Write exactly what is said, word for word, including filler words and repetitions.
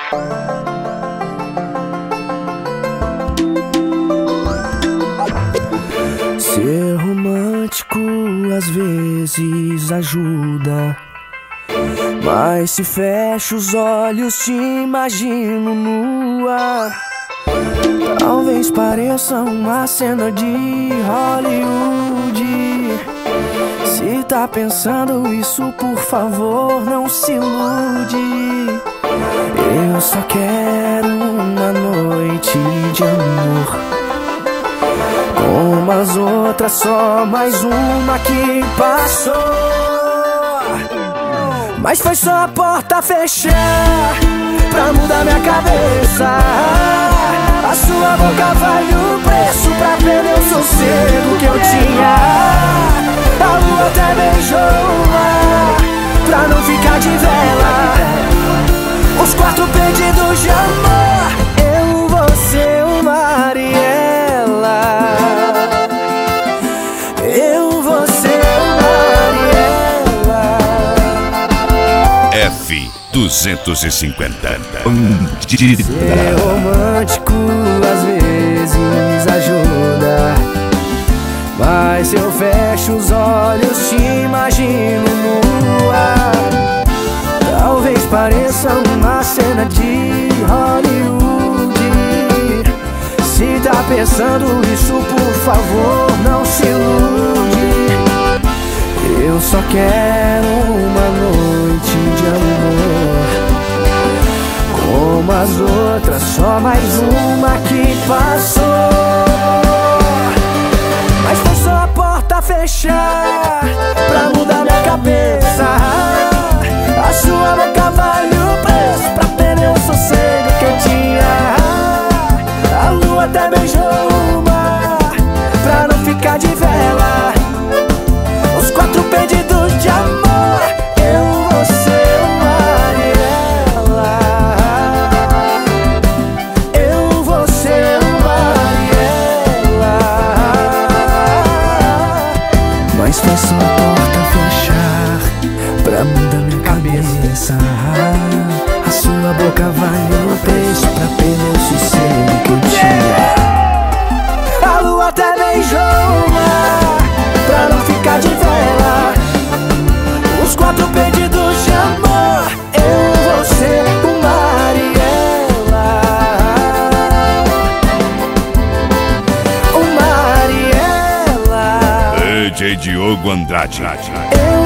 Ser romântico às vezes ajuda, mas se fecho os olhos te imagino nua. Talvez pareça uma cena de Hollywood. Se tá pensando isso, por favor, não se ilude. Eu só quero uma noite de amor, como as outras, só mais uma que passou. Mas foi só a porta fechar pra mudar minha cabeça. A sua boca vale o preço pra perder o sossego que eu tinha. A lua até beijou o mar pra não ficar de vela. Os quatro pedidos de amor, eu, você, o mar e ela. Eu, você, o mar e ela. F duzentos e cinquenta. Ser romântico às vezes ajuda, mas se eu fecho os olhos te imagino nua. Talvez pareça uma cena de Hollywood. Se tá pensando isso, por favor, não se ilude. Eu só quero uma noite de amor, como as outras, só mais uma que passou. Mas foi só a porta fechar pra mudar minha cabeça. A sua boca vale o preço pra perder o sossego que eu tinha. A lua até beijou o mar pra não ficar de vela. Os quatro pedidos de amor, eu, você, o mar e ela. Eu, você, o mar e ela. Mas foi só a porta fechar pra mudar minha cabeça. A sua boca vale o preço pra perder o sossego que eu tinha. A lua até beijou o mar pra não ficar de vela. Os quatro pedidos de amor, eu, você, o mar e ela. O mar e ela. D J Diogo Andrade. Eu,